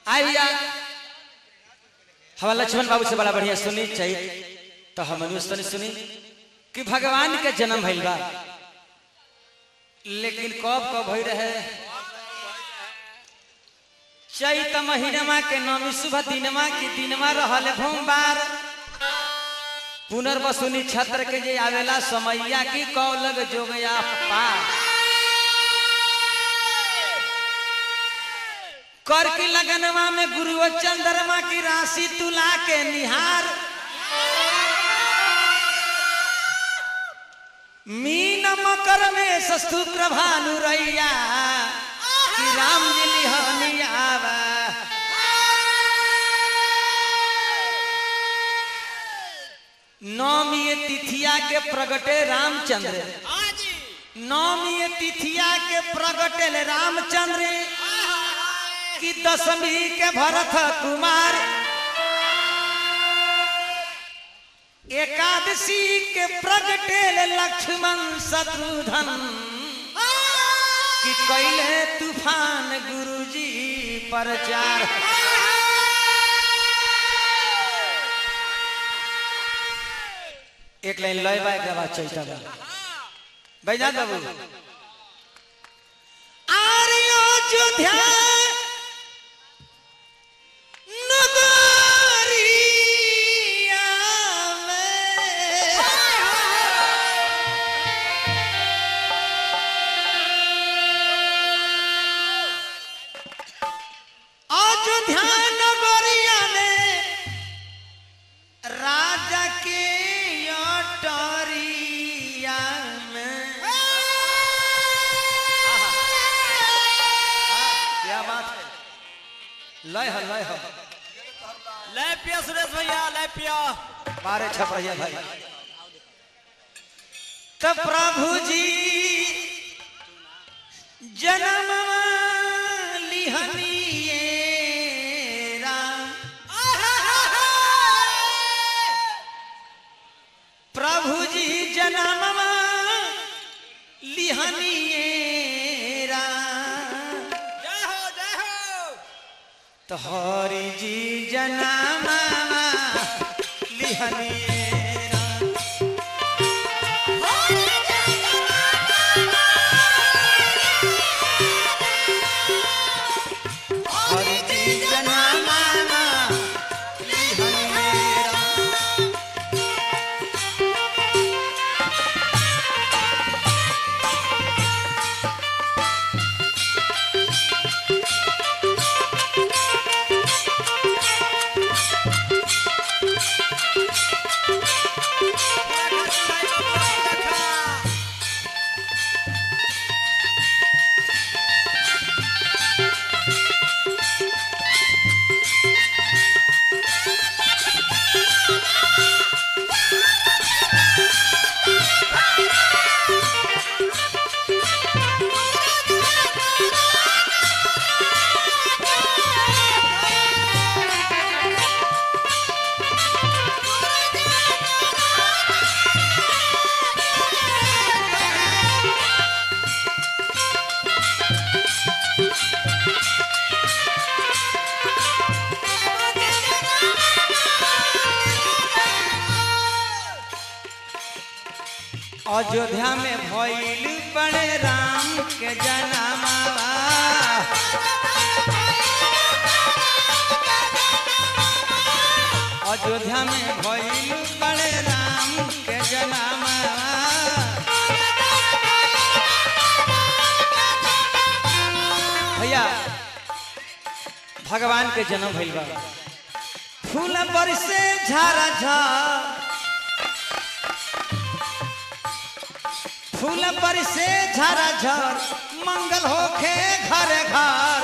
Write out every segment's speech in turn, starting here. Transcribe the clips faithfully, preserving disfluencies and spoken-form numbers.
आइया हमारा लक्ष्मण बाबू से बड़ा बढ़िया सुनी चाहिए तो हम अनुष्ठान सुनी कि भगवान के जन्म भइल बा, लेकिन कब कब भई रहे चैत महीनमा के नौमी शुभ दिनमा की दिनमा रहले भोमबार पुनर्वसुनी छत्र के जे आवेला समैया की कौलग जोगया पार कर की लगनमा में गुरु चंद्रमा की राशि तुला के निहार मीन मकर में सस्तु प्रभानु रैया कि राम जी लिहनियावा नौमी तिथिया के प्रगटे रामचंद्र नौमी तिथिया के प्रगटे रामचंद्र कि दशमी के भरत कुमार एकादशी के प्रगटे लक्ष्मण शत्रुघ्न कि कैले तूफान गुरुजी प्रचार एक लाइन लय बा एक बात चैता बा बैजा बाबू आर्यो अयोध्या लय है लय है लय पिया सुरेश भैया लय पिया बारे छप रही है भाई तब प्रभु जी जन्म लिहनिए राम प्रभु जी जन्म लिहनिए तो हरि जी जनामा लिहनिए हरि जी जनामा लिहनिए अयोध्या में भइल बड़े राम के जन्मवा अयोध्या में भइल बड़े राम के जन्मवा भैया भगवान के जन्म भइल बा फूल बरसे झारा झार फूल पर से झरा झर मंगल होखे घर घर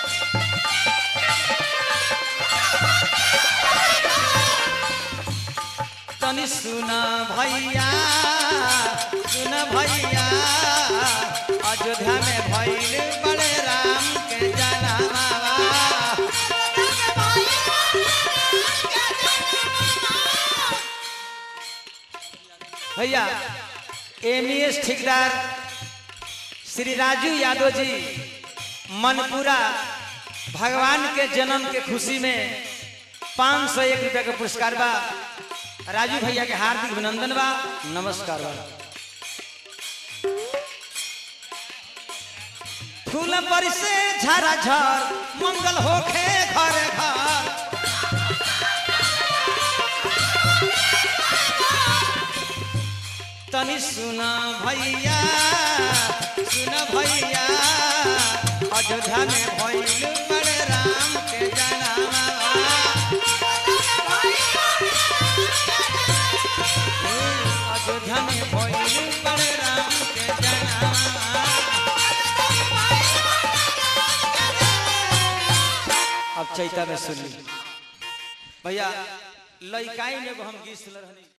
तनी सुना भैया सुन भैया अयोध्या में भइल बड़े राम के जन्मवा भैया एमईएस ठेकेदार श्री राजू यादव जी मनपुरा भगवान के जन्म के खुशी में पाँच सौ एक रुपया का पुरस्कार बा। राजू भैया के हार्दिक अभिनंदन बा, नमस्कार बा। फूल बरसे झरा झर मंगल होखे घर घर। तनी सुना भैया सुना भैया अयोध्या में भइल बड़े राम के जन्म। अयोध्या में भइल बड़े राम के जन्म। अब चैता में सुनी भैया लइकाई में हम गीत सुन रहनी।